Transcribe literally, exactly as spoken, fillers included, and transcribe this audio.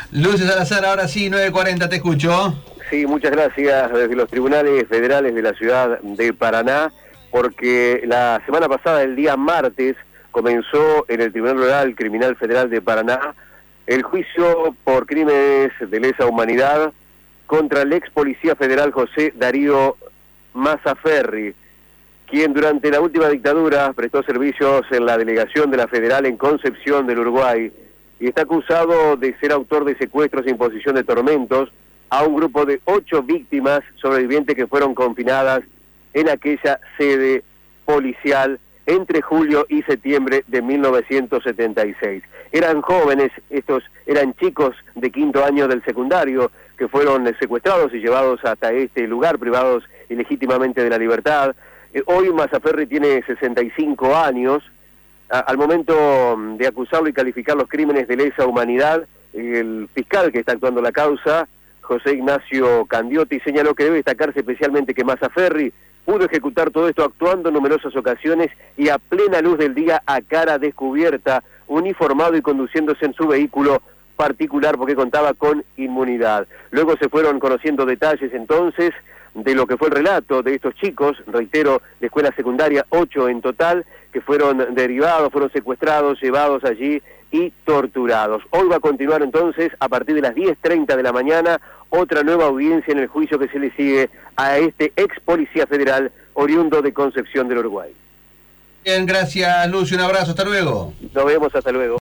Lucio Salazar, ahora sí, nueve cuarenta, te escucho. Sí, muchas gracias desde los tribunales federales de la ciudad de Paraná, porque la semana pasada, el día martes, comenzó en el Tribunal Oral Criminal Federal de Paraná el juicio por crímenes de lesa humanidad contra el ex policía federal José Darío Mazzaferri, quien durante la última dictadura prestó servicios en la delegación de la Federal en Concepción del Uruguay y está acusado de ser autor de secuestros e imposición de tormentos a un grupo de ocho víctimas sobrevivientes que fueron confinadas en aquella sede policial entre julio y septiembre de mil novecientos setenta y seis. Eran jóvenes, estos eran chicos de quinto año del secundario que fueron secuestrados y llevados hasta este lugar, privados ilegítimamente de la libertad. Eh, hoy Mazzaferri tiene sesenta y cinco años. A, al momento de acusarlo y calificar los crímenes de lesa humanidad, el fiscal que está actuando la causa, José Ignacio Candiotti, señaló que debe destacarse especialmente que Mazzaferri pudo ejecutar todo esto actuando en numerosas ocasiones y a plena luz del día, a cara descubierta, uniformado y conduciéndose en su vehículo particular porque contaba con inmunidad. Luego se fueron conociendo detalles entonces de lo que fue el relato de estos chicos, reitero, de escuela secundaria, ocho en total, que fueron derivados, fueron secuestrados, llevados allí y torturados. Hoy va a continuar entonces, a partir de las diez treinta de la mañana, otra nueva audiencia en el juicio que se le sigue a este ex policía federal oriundo de Concepción del Uruguay. Bien, gracias Lucio, un abrazo, hasta luego. Nos vemos, hasta luego.